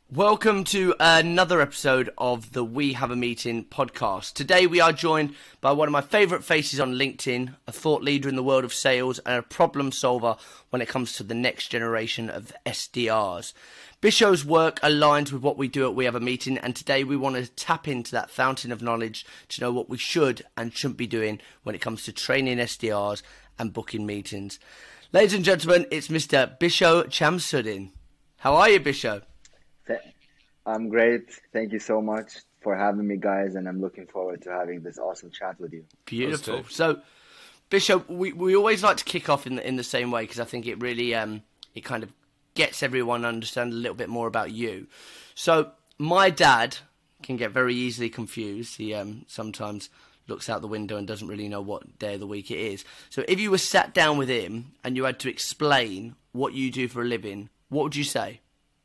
Welcome to another episode of the We Have a Meeting podcast. Today we are joined by one of my favourite faces on LinkedIn, a thought leader in the world of sales and a problem solver when it comes to the next generation of SDRs. Bisho's work aligns with what we do at We Have a Meeting, and today we want to tap into that fountain of knowledge to know what we should and shouldn't be doing when it comes to training SDRs and booking meetings. Ladies and gentlemen, it's Mr. Bisho Chamsudin. How are you, Bisho? I'm great. Thank you so much for having me, guys, and I'm looking forward to having this awesome chat with you. Beautiful. So, Bisho, we always like to kick off in the same way because I think it really it kind of gets everyone to understand a little bit more about you. So, my dad can get very easily confused. He sometimes looks out the window and doesn't really know what day of the week it is. So, if you were sat down with him and you had to explain what you do for a living, what would you say?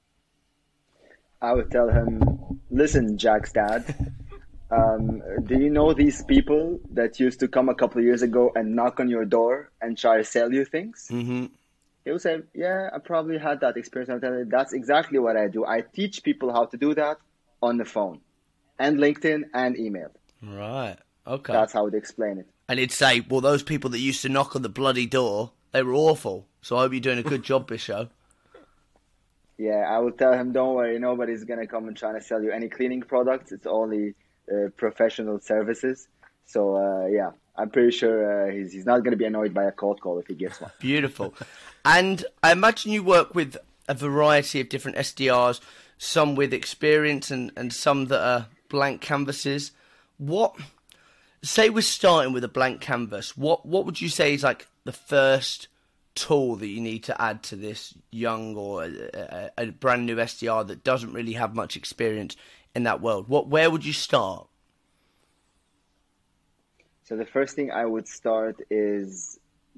I would tell him, listen, Jack's dad, do you know these people that used to come a couple of years ago and knock on your door and try to sell you things? Mm-hmm. He would say, yeah, I probably had that experience. I'm telling you, that's exactly what I do. I teach people how to do that on the phone and LinkedIn and email. Right. Okay. That's how I would explain it. And he'd say, well, those people that used to knock on the bloody door, they were awful. So I hope you're doing a good job, Bisho. Yeah, I will tell him, don't worry, nobody's going to come and try to sell you any cleaning products. It's only professional services. So, yeah, I'm pretty sure he's not going to be annoyed by a cold call if he gets one. Beautiful. And I imagine you work with a variety of different SDRs, some with experience and some that are blank canvases. Say we're starting with a blank canvas, what would you say is like the first tool that you need to add to this young or a brand new SDR that doesn't really have much experience in that world? Where would you start? So the first thing I would start is,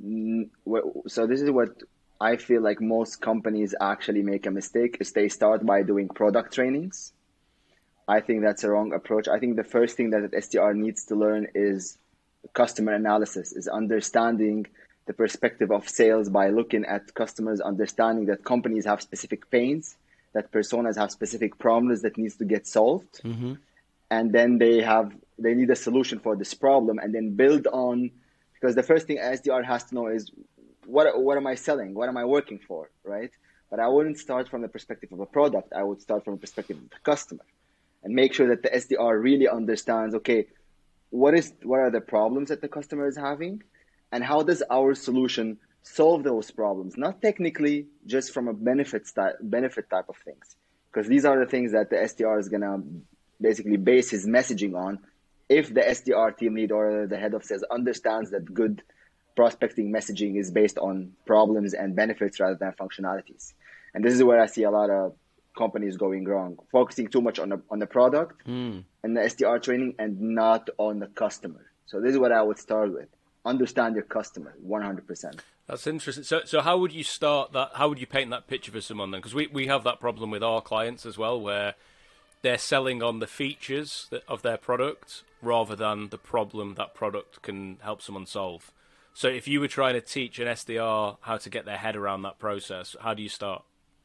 so this is what I feel like most companies actually make a mistake, is they start by doing product trainings. I think that's a wrong approach. I think the first thing that an SDR needs to learn is customer analysis, is understanding the perspective of sales by looking at customers, understanding that companies have specific pains, that personas have specific problems that needs to get solved. Mm-hmm. And then they need a solution for this problem and then build on, because the first thing SDR has to know is what am I selling? What am I working for, right? But I wouldn't start from the perspective of a product. I would start from the perspective of the customer and make sure that the SDR really understands, okay, what are the problems that the customer is having? And how does our solution solve those problems? Not technically, just from a benefit type of things. Because these are the things that the SDR is going to basically base his messaging on. If the SDR team lead or the head of sales understands that good prospecting messaging is based on problems and benefits rather than functionalities. And this is where I see a lot of companies going wrong, focusing too much on the product and the SDR training and not on the customer. So this is what I would start with. Understand your customer 100%. That's interesting. So how would you start that? How would you paint that picture for someone then? Because we have that problem with our clients as well, where they're selling on the features of their product rather than the problem that product can help someone solve. So if you were trying to teach an SDR how to get their head around that process, how do you start?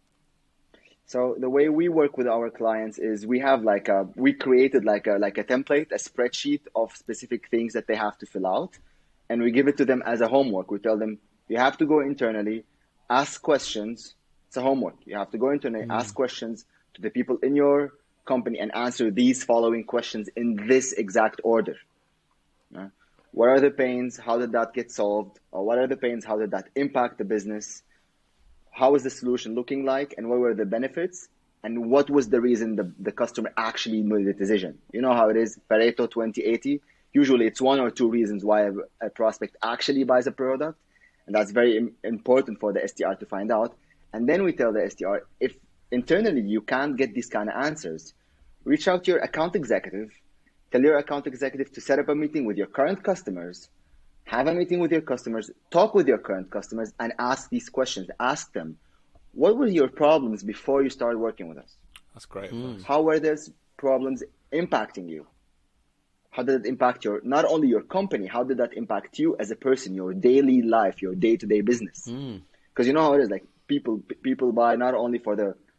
So the way we work with our clients is we created like a template, a spreadsheet of specific things that they have to fill out. And we give it to them as a homework. We tell them, you have to go internally, ask questions. It's a homework. You have to go internally, ask questions to the people in your company and answer these following questions in this exact order. What are the pains? How did that get solved? Or what are the pains? How did that impact the business? How is the solution looking like? And what were the benefits? And what was the reason the customer actually made the decision? You know how it is, Pareto 2080. Usually it's one or two reasons why a prospect actually buys a product. And that's very important for the SDR to find out. And then we tell the SDR, if internally you can't get these kind of answers, reach out to your account executive, tell your account executive to set up a meeting with your current customers, have a meeting with your customers, talk with your current customers and ask these questions. Ask them, what were your problems before you started working with us? That's great. How were those problems impacting you? How did it impact not only your company, how did that impact you as a person, your daily life, your day-to-day business? Because you know how it is, like people buy not only for the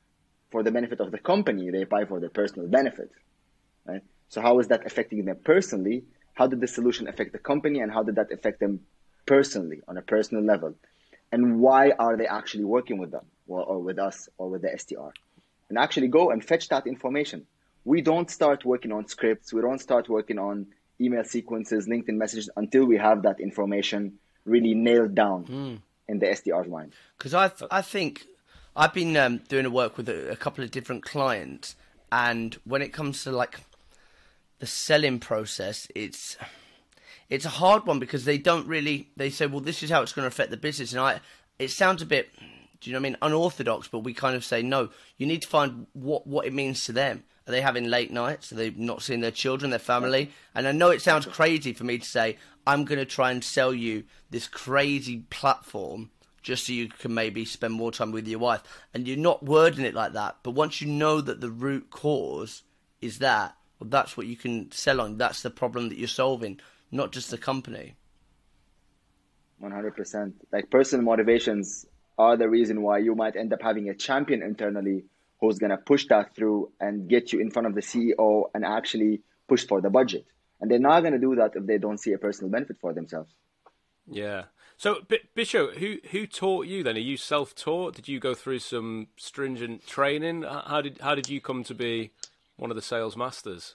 for the benefit of the company, they buy for their personal benefit, right? So how is that affecting them personally? How did the solution affect the company, and how did that affect them personally on a personal level? And why are they actually working with them or with us or with the SDR? And actually go and fetch that information. We don't start working on scripts. We don't start working on email sequences, LinkedIn messages until we have that information really nailed down in the SDR's mind. Because I think I've been doing a work with a couple of different clients, and when it comes to like the selling process, it's a hard one because they say, well, this is how it's going to affect the business. And it sounds a bit, do you know what I mean, unorthodox, but we kind of say, no, you need to find what it means to them. Are they having late nights? Are they not seeing their children, their family? And I know it sounds crazy for me to say, I'm going to try and sell you this crazy platform just so you can maybe spend more time with your wife. And you're not wording it like that. But once you know that the root cause is that, well, that's what you can sell on. That's the problem that you're solving, not just the company. 100%. Like personal motivations are the reason why you might end up having a champion internally who's going to push that through and get you in front of the CEO and actually push for the budget. And they're not going to do that if they don't see a personal benefit for themselves. Yeah. So, Bisho, who taught you then? Are you self-taught? Did you go through some stringent training? How did you come to be one of the sales masters?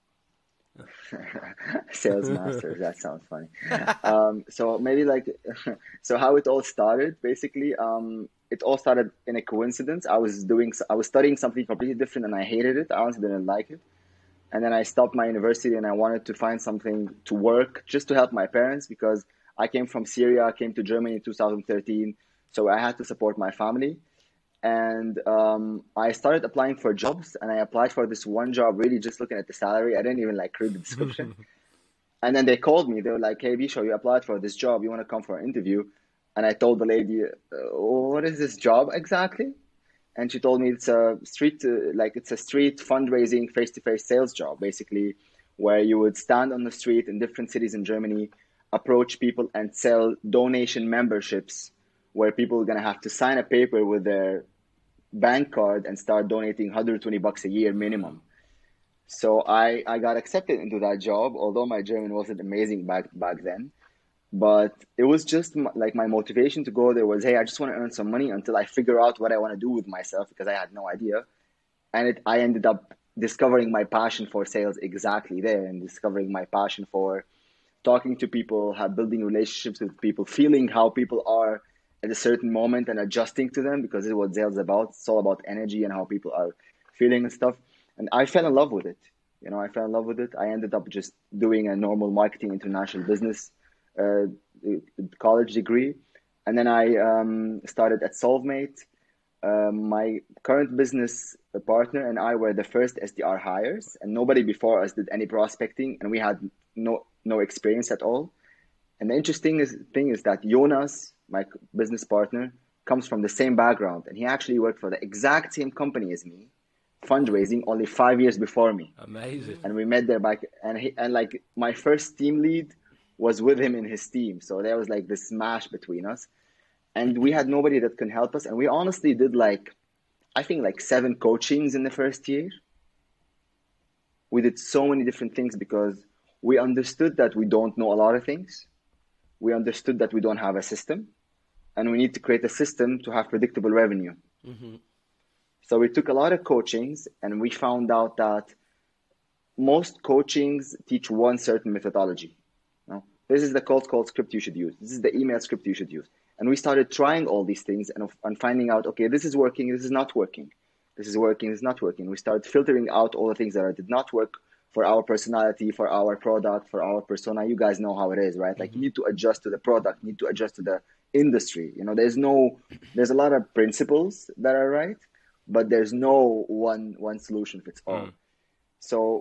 Sales master, that sounds funny. So maybe so how it all started, basically, it all started in a coincidence. I was studying something completely different and I hated it. I honestly didn't like it. And then I stopped my university and I wanted to find something to work just to help my parents, because I came from Syria, came to Germany in 2013. So I had to support my family. And I started applying for jobs, and I applied for this one job, really just looking at the salary. I didn't even read the description. And then they called me. They were like, hey, Bisho, you applied for this job. You want to come for an interview? And I told the lady, what is this job exactly? And she told me it's a street fundraising face-to-face sales job, basically, where you would stand on the street in different cities in Germany, approach people and sell donation memberships, where people are going to have to sign a paper with their bank card and start donating $120 a year minimum. So I got accepted into that job, although my German wasn't amazing back then. But it was just my motivation to go there was, hey, I just want to earn some money until I figure out what I want to do with myself, because I had no idea. And I ended up discovering my passion for sales exactly there, and discovering my passion for talking to people, building relationships with people, feeling how people are at a certain moment and adjusting to them, because this is what sales is about. It's all about energy and how people are feeling and stuff. And I fell in love with it. I ended up just doing a normal marketing international business college degree. And then I started at Solvemate. My current business partner and I were the first SDR hires, and nobody before us did any prospecting, and we had no experience at all. And the interesting thing is that Jonas, my business partner, comes from the same background, and he actually worked for the exact same company as me, fundraising, only 5 years before me. Amazing. And we met there back, and my first team lead was with him in his team. So there was this smash between us, and we had nobody that can help us. And we honestly did I think 7 coachings in the first year. We did so many different things because we understood that we don't know a lot of things. We understood that we don't have a system, and we need to create a system to have predictable revenue. Mm-hmm. So we took a lot of coachings, and we found out that most coachings teach one certain methodology. This is the cold call script you should use. This is the email script you should use. And we started trying all these things and finding out, okay, this is working, this is not working. This is working, this is not working. We started filtering out all the things that did not work for our personality, for our product, for our persona. You guys know how it is, right? You need to adjust to the product, you need to adjust to the industry. There's a lot of principles that are right, but there's no one solution fits all. So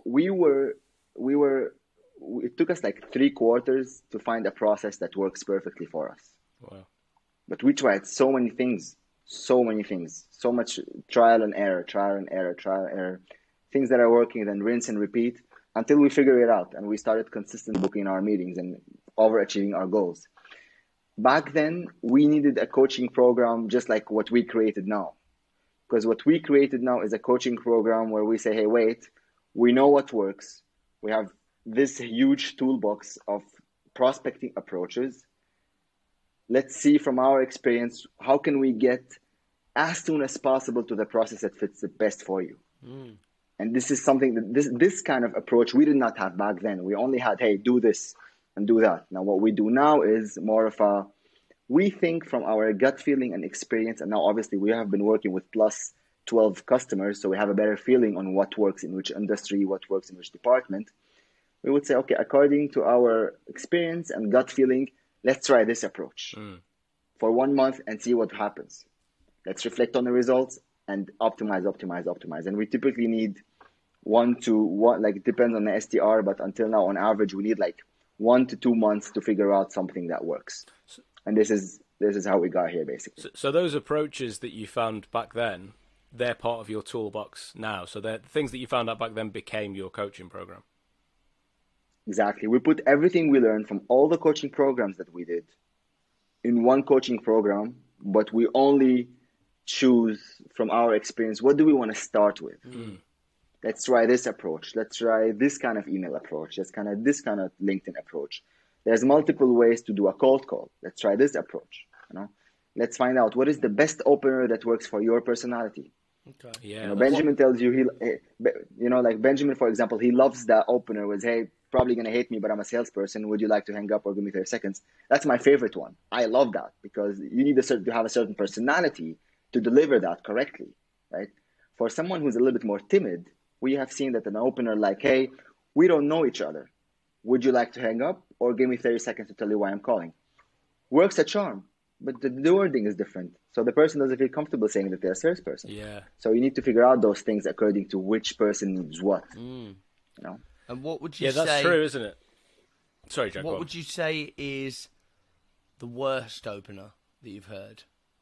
it took us 3 quarters to find a process that works perfectly for us. Wow. But we tried so many things, so much trial and error, things that are working, then rinse and repeat until we figure it out. And we started consistently booking our meetings and overachieving our goals. Back then, we needed a coaching program just like what we created now. Because what we created now is a coaching program where we say, hey, wait, we know what works. We have this huge toolbox of prospecting approaches. Let's see from our experience, how can we get as soon as possible to the process that fits the best for you? And this is something that this kind of approach we did not have back then. We only had, hey, do this and do that. Now, what we do now is more of we think from our gut feeling and experience. And now, obviously, we have been working with plus 12 customers, so we have a better feeling on what works in which industry, what works in which department. We would say, okay, according to our experience and gut feeling, let's try this approach for 1 month and see what happens. Let's reflect on the results and optimize. And we typically need 1 to 1, like it depends on the SDR, but until now, on average, we need like 1 to 2 months to figure out something that works. And this is how we got here, basically. So those approaches that you found back then, they're part of your toolbox now. So the things that you found out back then became your coaching program. Exactly. We put everything we learned from all the coaching programs that we did in one coaching program, but we only choose from our experience, what do we want to start with? Let's try this approach. Let's try this kind of email approach. This kind of LinkedIn approach. There's multiple ways to do a cold call. Let's try this approach. Let's find out what is the best opener that works for your personality. Okay. Yeah. Benjamin tells you like Benjamin, for example, he loves that opener with, hey, probably gonna hate me, but I'm a salesperson. Would you like to hang up or give me 30 seconds? That's my favorite one. I love that because you need to have a certain personality to deliver that correctly, right? For someone who's a little bit more timid, we have seen that an opener like, hey, we don't know each other. Would you like to hang up or give me 30 seconds to tell you why I'm calling? Works a charm, but the wording is different. So the person doesn't feel comfortable saying that they're a salesperson. Yeah. So you need to figure out those things according to which person needs what. And what would you say? Yeah, that's true, isn't it? Sorry, Jack. What would you say is the worst opener that you've heard?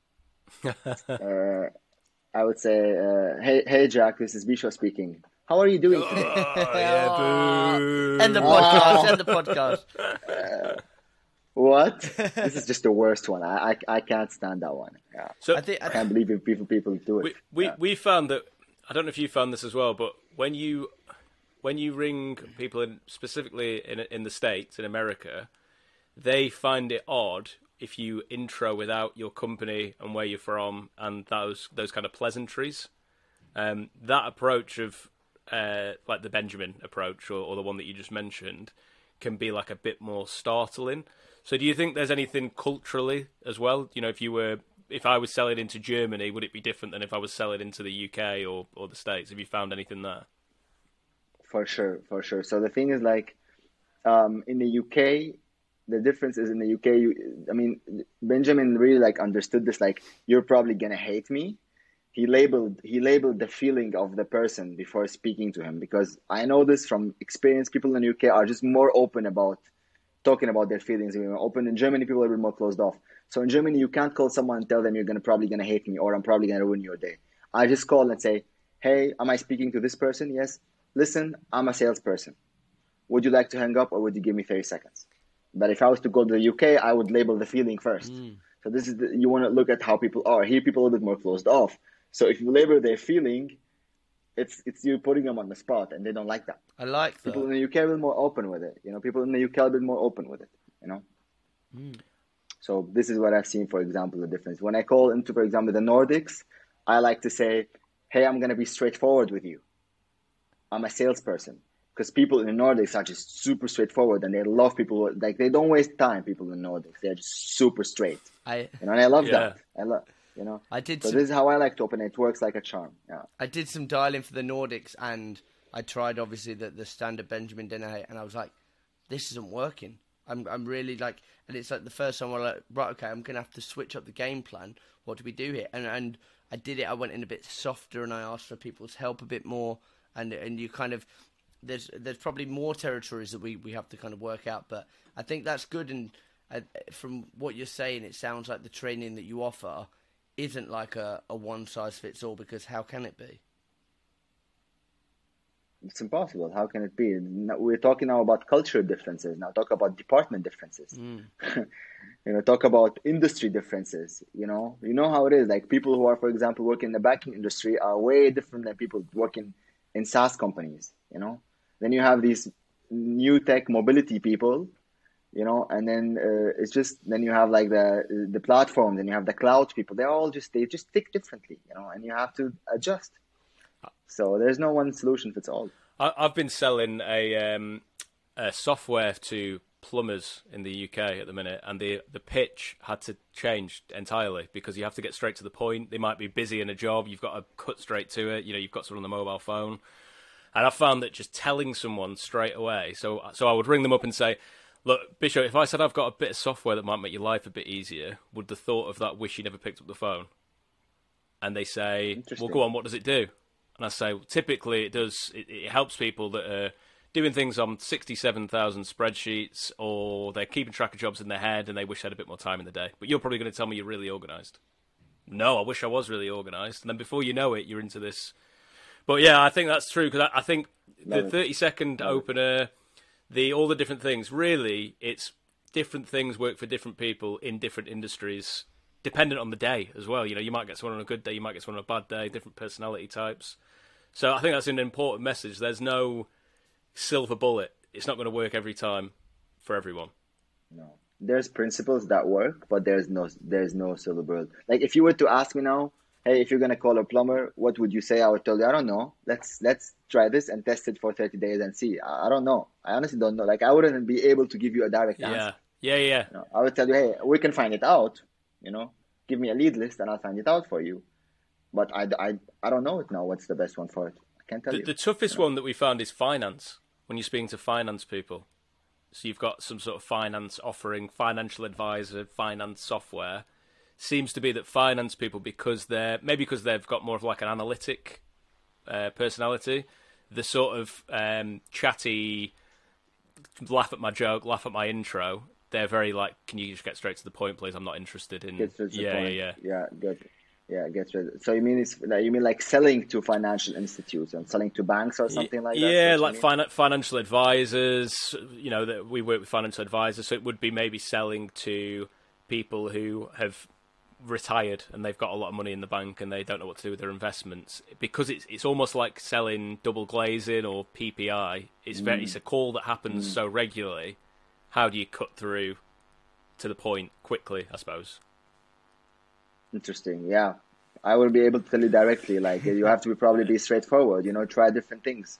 I would say, hey Jack, this is Bisho speaking. How are you doing today? End the podcast. End the podcast. What? This is just the worst one. I can't stand that one. Yeah. So I can't believe people do it. We found that, I don't know if you found this as well, but when you ring people specifically in the States, in America, they find it odd if you intro without your company and where you're from and those kind of pleasantries. That approach of like the Benjamin approach or the one that you just mentioned can be like a bit more startling. So do you think there's anything culturally as well? If I was selling into Germany, would it be different than if I was selling into the UK or the States? Have you found anything there? For sure. So the thing is, like, in the UK, the difference is in the UK, Benjamin really understood this, you're probably gonna hate me. He labeled the feeling of the person before speaking to him, because I know this from experience. People in the UK are just more open about talking about their feelings. Open in Germany, people are a bit more closed off. So in Germany, you can't call someone and tell them you're probably gonna hate me or I'm probably gonna ruin your day. I just call and say, hey, am I speaking to this person? Yes. Listen, I'm a salesperson. Would you like to hang up or would you give me 30 seconds? But if I was to go to the UK, I would label the feeling first. So this is you want to look at how people are. Here, people are a little bit more closed off. So if you label their feeling, it's you putting them on the spot, and they don't like that. I like that. People in the UK are a bit more open with it. People in the UK are a bit more open with it. So this is what I've seen, for example, the difference. When I call into, for example, the Nordics, I like to say, hey, I'm going to be straightforward with you. I'm a salesperson. Because people in the Nordics are just super straightforward, and they love people. They don't waste time. People in the Nordics, they're just super straight. And I love that. So this is how I like to open it. It works like a charm. Yeah. I did some dialing for the Nordics, and I tried obviously the standard Benjamin dinner, and I was like, this isn't working. I'm really and it's the first time I'm like, right, okay, I'm gonna have to switch up the game plan. What do we do here? And I did it. I went in a bit softer, and I asked for people's help a bit more, and you kind of. There's probably more territories that we have to kind of work out, but I think that's good. And from what you're saying, it sounds like the training that you offer isn't like a one-size-fits-all, because how can it be? It's impossible. How can it be? We're talking now about cultural differences. Now talk about department differences. talk about industry differences. You know how it is. Like people who are, for example, working in the banking industry are way different than people working in SaaS companies. Then you have these new tech mobility people. And then it's just then you have like the platform, then you have the cloud people. They just think differently, and you have to adjust. So there's no one solution fits all. I've been selling a software to plumbers in the UK at the minute, and the pitch had to change entirely because you have to get straight to the point. They might be busy in a job, you've got to cut straight to it. You've got someone on the mobile phone, and I found that just telling someone straight away. So I would ring them up and say, "Look, Bishop, if I said I've got a bit of software that might make your life a bit easier, would the thought of that wish you never picked up the phone?" And they say, "Well, go on, what does it do?" And I say, well, typically it does. It helps people that are doing things on 67,000 spreadsheets, or they're keeping track of jobs in their head and they wish they had a bit more time in the day. But you're probably going to tell me you're really organised. No, I wish I was really organised. And then before you know it, you're into this. But yeah, I think that's true, because I think the 30-second opener, all the different things, really, it's different things work for different people in different industries, dependent on the day as well. You might get someone on a good day, you might get someone on a bad day, different personality types. So I think that's an important message. There's no silver bullet. It's not going to work every time for everyone. No, there's principles that work, but there's no silver bullet. Like if you were to ask me now, hey, if you're going to call a plumber, what would you say? I would tell you, I don't know. Let's try this and test it for 30 days and see. I don't know. I honestly don't know. Like I wouldn't be able to give you a direct answer. Yeah. I would tell you, hey, we can find it out. Give me a lead list and I'll find it out for you. But I don't know it now. What's the best one for it? I can't tell you. The toughest one that we found is finance. When you're speaking to finance people, so you've got some sort of finance offering, financial advisor, finance software. Seems to be that finance people, because they've got more of like an analytic personality, the sort of chatty, laugh at my joke, laugh at my intro. They're very like, can you just get straight to the point, please? I'm not interested in. Yeah, good. Yeah, get rid. So you mean like selling to financial institutes and selling to banks or something like that? Yeah, like financial advisors. That we work with financial advisors, so it would be maybe selling to people who have retired and they've got a lot of money in the bank and they don't know what to do with their investments, because it's almost like selling double glazing or PPI. It's a call that happens so regularly. How do you cut through to the point quickly, I suppose? Interesting. Yeah, I will be able to tell you directly. Like you have to probably be straightforward. Try different things.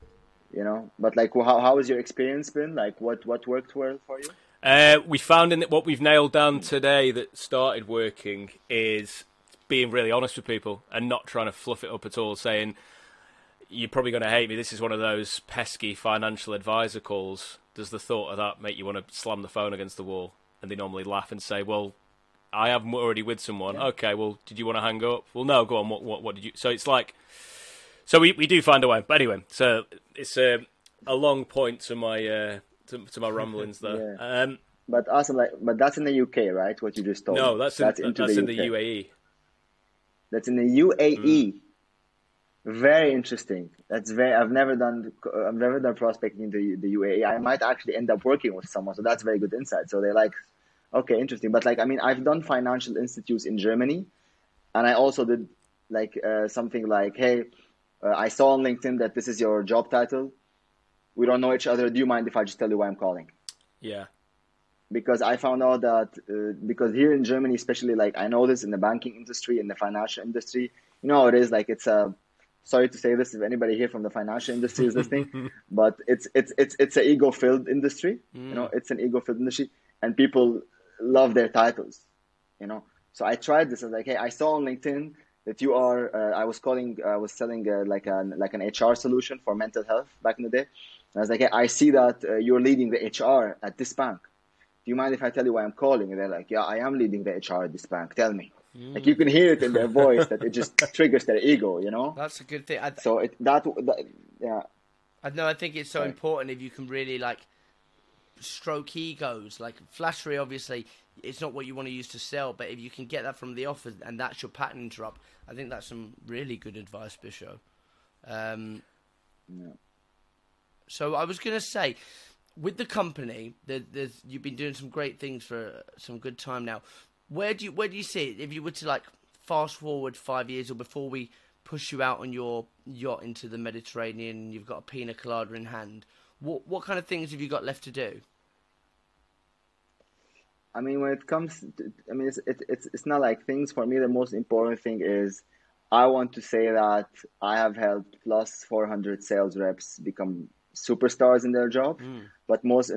But like, how has your experience been? Like, what worked well for you? We found what we've nailed down today that started working is being really honest with people and not trying to fluff it up at all. Saying, you're probably going to hate me. This is one of those pesky financial advisor calls. Does the thought of that make you want to slam the phone against the wall? And they normally laugh and say, well, I am already with someone. Yeah. Okay, well, did you want to hang up? Well, no, go on. What did you... So it's like... So we do find a way. But anyway, so it's a long point to my to my rumblings there. Yeah. But awesome, but that's in the UK, right? What you just told. No, that's in the UAE. That's in the UAE. Very interesting. I've never done prospecting in the UAE. I might actually end up working with someone, so that's very good insight. So they're like, okay, interesting. But like, I mean, I've done financial institutes in Germany, and I also did like something like, hey, I saw on LinkedIn that this is your job title. We don't know each other. Do you mind if I just tell you why I'm calling? Yeah. Because I found out that because here in Germany, especially, like I know this in the banking industry, in the financial industry, how it is. Like it's a sorry to say this if anybody here from the financial industry is listening, but it's an ego-filled industry. It's an ego-filled industry, and people love their titles. So I tried this. I was like, hey, I saw on LinkedIn that you are. I was selling like an HR solution for mental health back in the day. And I was like, hey, I see that you're leading the HR at this bank. Do you mind if I tell you why I'm calling? And they're like, yeah, I am leading the HR at this bank. Tell me. Like you can hear it in their voice that it just triggers their ego, That's a good thing. Yeah. I think it's so important if you can really like stroke egos. Like flattery, obviously, it's not what you want to use to sell, but if you can get that from the offer and that's your pattern interrupt, I think that's some really good advice, Bishop. Yeah. So I was going to say, with the company, you've been doing some great things for some good time now. Where do you see it? If you were to like fast forward 5 years, or before we push you out on your yacht into the Mediterranean, you've got a pina colada in hand. What kind of things have you got left to do? I mean, when it comes to, I mean, it's not like things for me. The most important thing is I want to say that I have helped plus 400 sales reps become superstars in their job, but most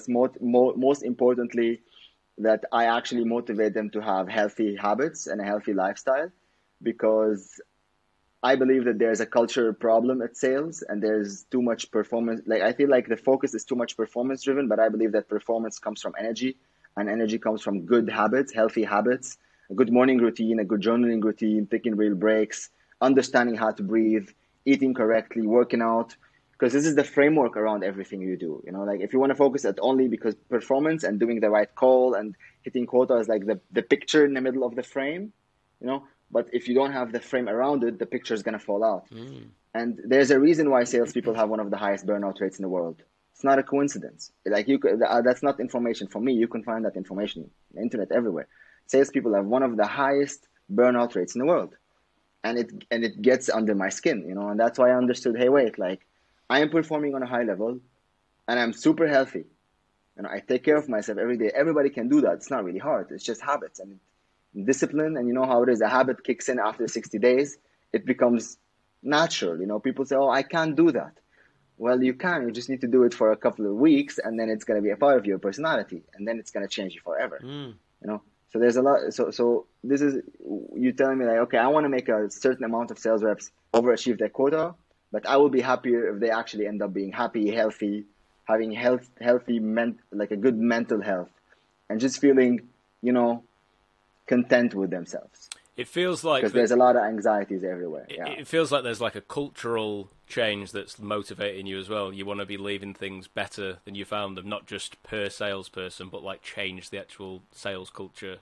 importantly, that I actually motivate them to have healthy habits and a healthy lifestyle, because I believe that there's a culture problem at sales and there's too much performance. Like, I feel like the focus is too much performance driven, but I believe that performance comes from energy, and energy comes from good habits, healthy habits, a good morning routine, a good journaling routine, taking real breaks, understanding how to breathe, eating correctly, working out, because this is the framework around everything you do. You know, like if you want to focus at only because performance and doing the right call and hitting quota is like the picture in the middle of the frame, you know, but if you don't have the frame around it, the picture is going to fall out. And there's a reason why salespeople have one of the highest burnout rates in the world. It's not a coincidence. Like that's not information from me. You can find that information on the internet everywhere. Salespeople have one of the highest burnout rates in the world, and it gets under my skin, you know. And that's why I understood. Hey, wait, like I am performing on a high level, and I'm super healthy, and I take care of myself every day. Everybody can do that. It's not really hard. It's just habits and discipline. And you know how it is. A habit kicks in after 60 days. It becomes natural. You know, people say, "Oh, I can't do that." Well, you can. You just need to do it for a couple of weeks, and then it's going to be a part of your personality, and then it's going to change you forever. You know. So there's a lot. So this is you telling me like, okay, I want to make a certain amount of sales reps overachieve their quota, but I will be happier if they actually end up being happy, healthy, having like a good mental health, and just feeling, you know, content with themselves. It feels like because there's a lot of anxieties everywhere. It feels like there's like a cultural change that's motivating you as well. You want to be leaving things better than you found them, not just per salesperson, but like change the actual sales culture.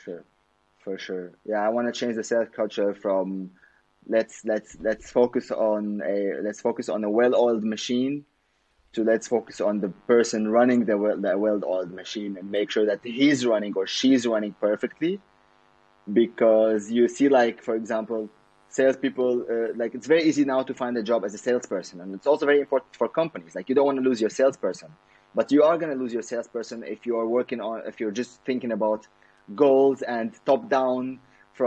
For sure. Yeah, I want to change the sales culture from let's focus on a well-oiled machine to let's focus on the person running the well-oiled machine and make sure that he's running or she's running perfectly. Because you see, like, for example, salespeople, like it's very easy now to find a job as a salesperson. And it's also very important for companies. Like, you don't want to lose your salesperson, but you are going to lose your salesperson if you're just thinking about goals and top-down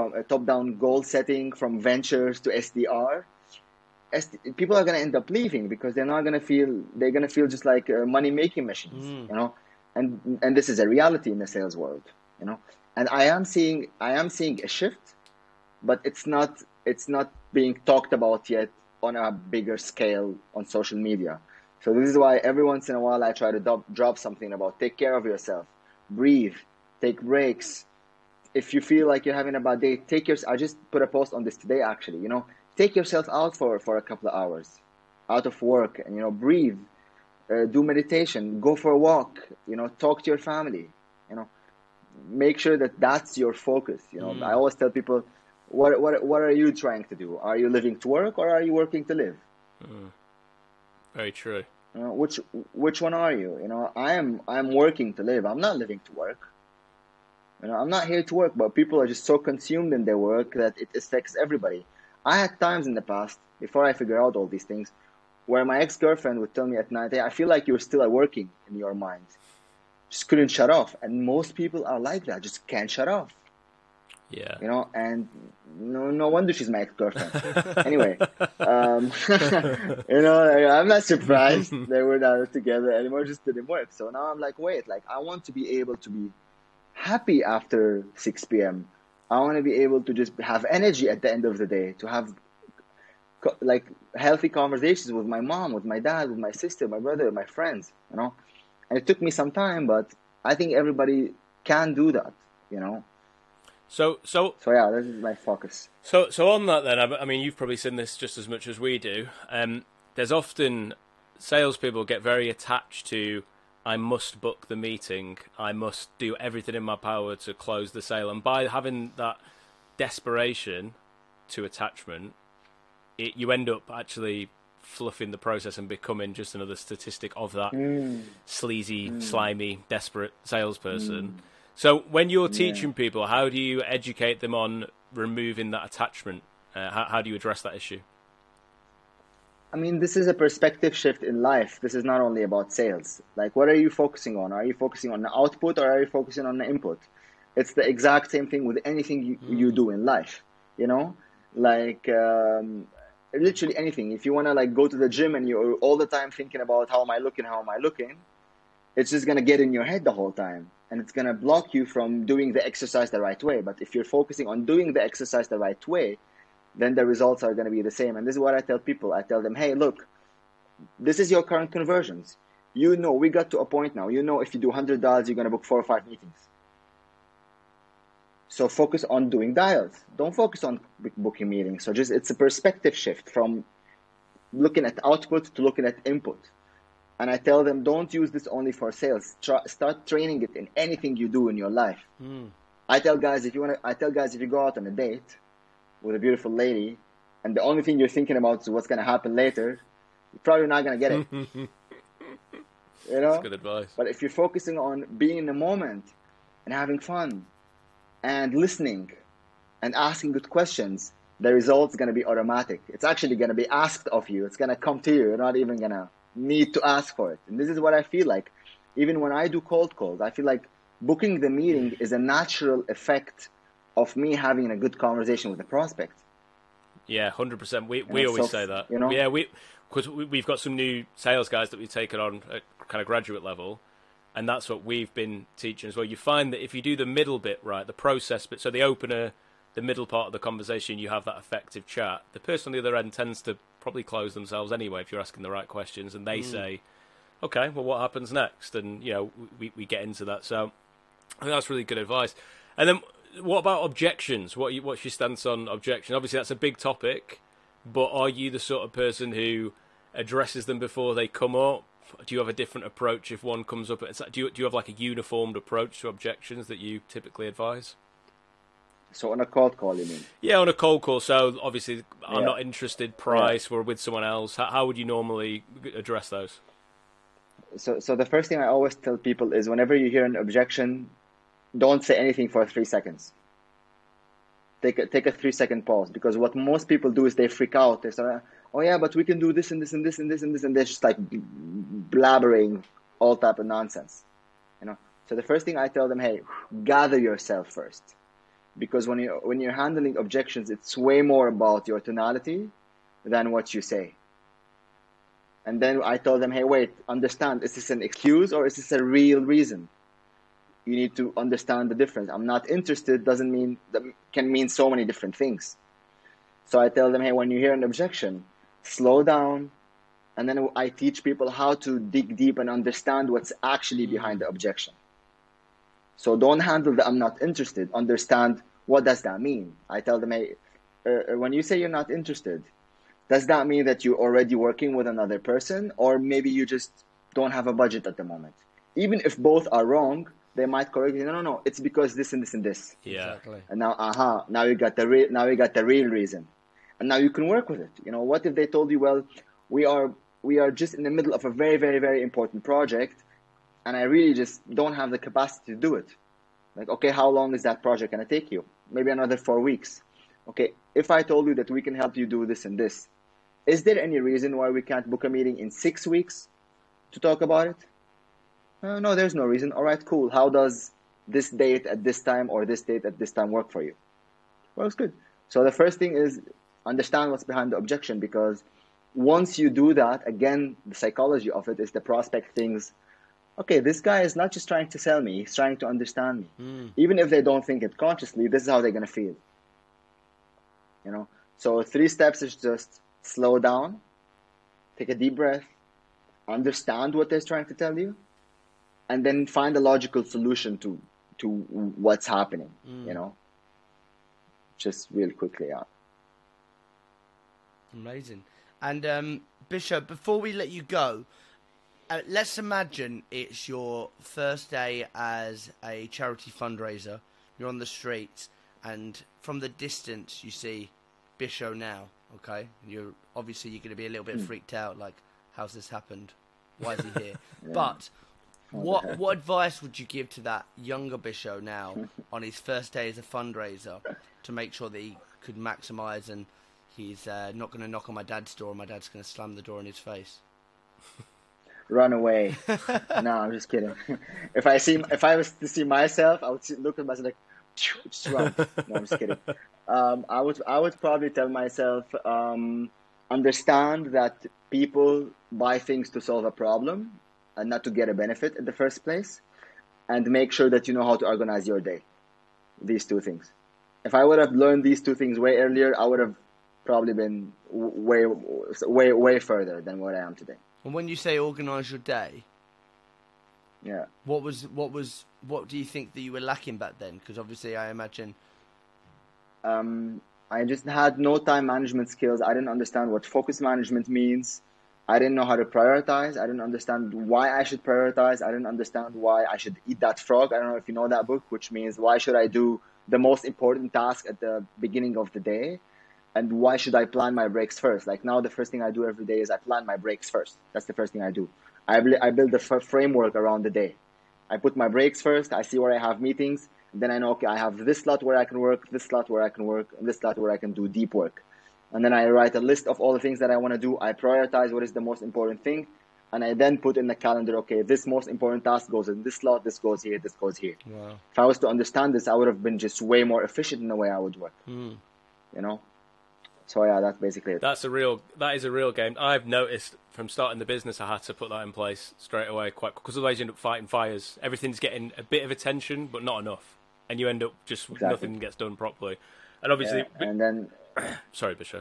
goal setting from ventures to SDR. People are going to end up leaving because they're going to feel just like money-making machines, you know? And this is a reality in the sales world, you know? And I am seeing a shift, but it's not being talked about yet on a bigger scale on social media. So this is why every once in a while I try to drop something about take care of yourself, breathe, take breaks. If you feel like you're having a bad day, I just put a post on this today actually, you know, take yourself out for a couple of hours out of work and, you know, breathe, do meditation, go for a walk, you know, talk to your family, you know. Make sure that that's your focus. You know, I always tell people, what are you trying to do? Are you living to work or are you working to live? Very true. You know, which one are you? You know, I'm working to live. I'm not living to work. You know, I'm not here to work, but people are just so consumed in their work that it affects everybody. I had times in the past, before I figured out all these things, where my ex-girlfriend would tell me at night, hey, I feel like you're still working in your mind. Just couldn't shut off. And most people are like that, just can't shut off. Yeah. You know, and no wonder she's my ex-girlfriend. Anyway, you know, I'm not surprised they were not together anymore, just didn't work. So now I'm like, wait, like I want to be able to be happy after 6 p.m. I want to be able to just have energy at the end of the day, to have like healthy conversations with my mom, with my dad, with my sister, my brother, my friends, you know. And it took me some time, but I think everybody can do that, you know. So yeah, this is my focus. So on that then, I mean, you've probably seen this just as much as we do. There's often salespeople get very attached to, I must book the meeting, I must do everything in my power to close the sale. And by having that desperation to attachment, you end up actually fluffing the process and becoming just another statistic of that sleazy, slimy, desperate salesperson. So when you're teaching people, how do you educate them on removing that attachment? How do you address that issue? I mean, this is a perspective shift in life. This is not only about sales. Like, what are you focusing on? Are you focusing on the output or are you focusing on the input? It's the exact same thing with anything you do in life, you know? Like, literally anything. If you want to, like, go to the gym and you're all the time thinking about how am I looking, it's just going to get in your head the whole time. And it's going to block you from doing the exercise the right way. But if you're focusing on doing the exercise the right way, then the results are going to be the same. And this is what I tell people. I tell them, hey, look, this is your current conversions. You know, we got to a point now. You know, if you do $100, you're going to book 4 or 5 meetings. So focus on doing dials. Don't focus on booking meetings. So it's a perspective shift from looking at output to looking at input. And I tell them, don't use this only for sales. Start training it in anything you do in your life. I tell guys, if you go out on a date with a beautiful lady, and the only thing you're thinking about is what's going to happen later, you're probably not going to get it. You know? That's good advice. But if you're focusing on being in the moment and having fun and listening and asking good questions, the result's going to be automatic. It's actually going to be asked of you. It's going to come to you. You're not even going to need to ask for it. And this is what I feel like. Even when I do cold calls, I feel like booking the meeting is a natural effect of me having a good conversation with the prospect. Yeah, 100%. We always say that. You know? Yeah, because we've got some new sales guys that we've taken on at kind of graduate level, and that's what we've been teaching as well. You find that if you do the middle bit right, the process bit, so the opener, the middle part of the conversation, you have that effective chat. The person on the other end tends to probably close themselves anyway if you're asking the right questions, and they say, okay, well, what happens next? And, you know, we get into that. So I think that's really good advice. And then what about objections? What's your stance on objections? Obviously, that's a big topic, but are you the sort of person who addresses them before they come up? Do you have a different approach if one comes up? Do you have like a uniformed approach to objections that you typically advise? So on a cold call, you mean? Yeah, on a cold call. So obviously, I'm not interested. Price, we're with someone else. How would you normally address those? So the first thing I always tell people is whenever you hear an objection, don't say anything for 3 seconds. Take a 3-second pause, because what most people do is they freak out. They start, oh yeah, but we can do this and this and this and this and this, and they're just like blabbering all type of nonsense. You know. So the first thing I tell them, hey, gather yourself first. Because when you're handling objections, it's way more about your tonality than what you say. And then I told them, hey, wait, understand, is this an excuse or is this a real reason? You need to understand the difference. I'm not interested can mean so many different things. So I tell them, hey, when you hear an objection, slow down. And then I teach people how to dig deep and understand what's actually behind the objection. So don't handle the I'm not interested. Understand, what does that mean? I tell them, hey, when you say you're not interested, does that mean that you're already working with another person, or maybe you just don't have a budget at the moment? Even if both are wrong, they might correct you. No, it's because this and this and this. Yeah. Exactly. And now you got the real reason, and now you can work with it. You know, what if they told you, well, we are just in the middle of a very, very, very important project, and I really just don't have the capacity to do it. Like, okay, how long is that project going to take you? Maybe another 4 weeks. Okay, if I told you that we can help you do this and this, is there any reason why we can't book a meeting in 6 weeks to talk about it? No, there's no reason. All right, cool. How does this date at this time or this date at this time work for you? Works good. So the first thing is understand what's behind the objection, because once you do that, again, the psychology of it is the prospect thinks, okay, this guy is not just trying to sell me, he's trying to understand me. Even if they don't think it consciously, this is how they're going to feel. You know? So 3 steps is just slow down, take a deep breath, understand what they're trying to tell you, and then find a logical solution to what's happening, you know? Just real quickly, yeah. Amazing. And Bishop, before we let you go, let's imagine it's your first day as a charity fundraiser. You're on the streets, and from the distance you see Bisho now, okay? You're going to be a little bit freaked out, like, how's this happened? Why is he here? Yeah. But what advice would you give to that younger Bisho now on his first day as a fundraiser to make sure that he could maximise and he's not going to knock on my dad's door and my dad's going to slam the door in his face? Run away. No, I'm just kidding. If I was to see myself, I would look at myself like, just run. No, I'm just kidding. I would probably tell myself, understand that people buy things to solve a problem and not to get a benefit in the first place, and make sure that you know how to organize your day. These two things. If I would have learned these two things way earlier, I would have probably been way further than what I am today. And when you say organise your day, yeah, what do you think that you were lacking back then? Because obviously, I imagine. I just had no time management skills. I didn't understand what focus management means. I didn't know how to prioritize. I didn't understand why I should prioritize. I didn't understand why I should eat that frog. I don't know if you know that book, which means why should I do the most important task at the beginning of the day? And why should I plan my breaks first? Like now, the first thing I do every day is I plan my breaks first. That's the first thing I do. I build a framework around the day. I put my breaks first. I see where I have meetings. Then I know, okay, I have this slot where I can work, this slot where I can work, and this slot where I can do deep work. And then I write a list of all the things that I want to do. I prioritize what is the most important thing. And I then put in the calendar, okay, this most important task goes in this slot, this goes here, this goes here. Wow. If I was to understand this, I would have been just way more efficient in the way I would work. You know? So yeah, that's basically it. That is a real game. I've noticed from starting the business, I had to put that in place straight away, quite because otherwise you end up fighting fires. Everything's getting a bit of attention, but not enough, and you end up just nothing gets done properly. And obviously, and then sorry, Bisho.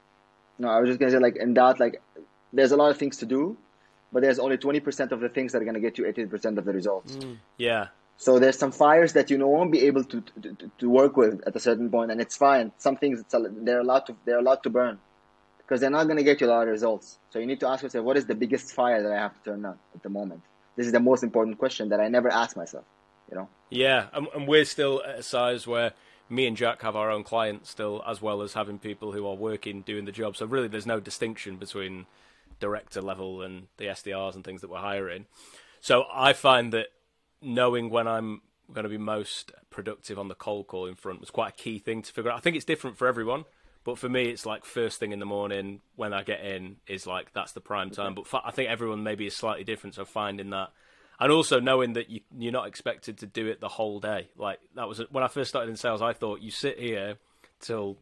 No, I was just gonna say, like in that, like there's a lot of things to do, but there's only 20% of the things that are gonna get you 80% of the results. Yeah. So there's some fires that you won't be able to work with at a certain point, and it's fine. Some things they're allowed to burn, because they're not going to get you a lot of results. So you need to ask yourself, what is the biggest fire that I have to turn on at the moment? This is the most important question that I never ask myself. You know? Yeah, and we're still at a size where me and Jack have our own clients still, as well as having people who are working doing the job. So really, there's no distinction between director level and the SDRs and things that we're hiring. So I find that knowing when I'm going to be most productive on the cold calling front was quite a key thing to figure out. I think it's different for everyone, but for me, it's like first thing in the morning when I get in is like that's the prime time. But I think everyone maybe is slightly different, so finding that. And also knowing that you're not expected to do it the whole day. Like that was when I first started in sales, I thought you sit here till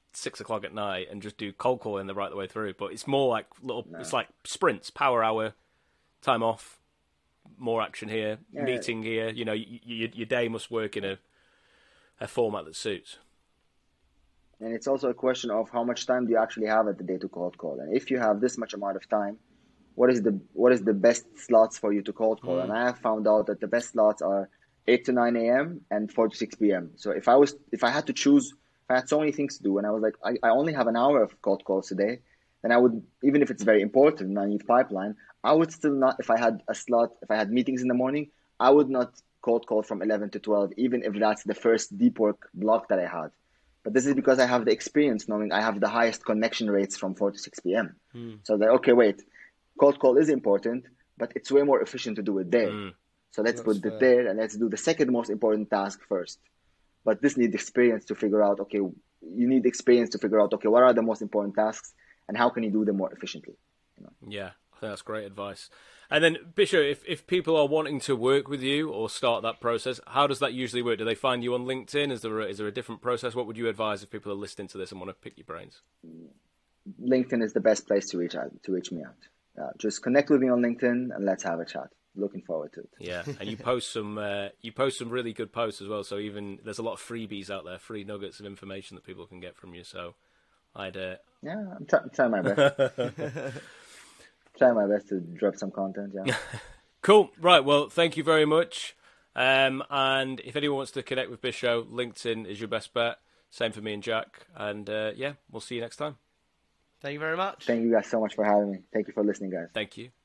6 o'clock at night and just do cold calling right the way through. But it's more like it's like sprints, power hour, time off, more action here, meeting here. You know, your day must work in a format that suits. And it's also a question of how much time do you actually have at the day to cold call. And if you have this much amount of time, what is the best slots for you to cold call? And I have found out that the best slots are 8 to 9 a.m. and 4 to 6 p.m. So if I had to choose, if I had so many things to do and I was like, I only have an hour of cold calls today, then I would, even if it's very important and I need pipeline, I would still not, if I had meetings in the morning, I would not cold call from 11 to 12, even if that's the first deep work block that I had. But this is because I have the experience knowing I have the highest connection rates from 4 to 6 p.m. So that, okay, wait, cold call is important, but it's way more efficient to do it there. So let's put it there and let's do the second most important task first. But this needs experience to figure out, okay, you need experience to figure out, okay, what are the most important tasks and how can you do them more efficiently? You know? Yeah, I think that's great advice. And then, Bisho, if people are wanting to work with you or start that process, how does that usually work? Do they find you on LinkedIn? Is there a different process? What would you advise if people are listening to this and want to pick your brains? LinkedIn is the best place to reach me out. Just connect with me on LinkedIn and let's have a chat. Looking forward to it. Yeah, and you post some really good posts as well. So even there's a lot of freebies out there, free nuggets of information that people can get from you. So I'm trying my best. Try my best to drop some content. Yeah. Cool. Right. Well, thank you very much. And if anyone wants to connect with Bisho, LinkedIn is your best bet. Same for me and Jack. And we'll see you next time. Thank you very much. Thank you guys so much for having me. Thank you for listening, guys. Thank you.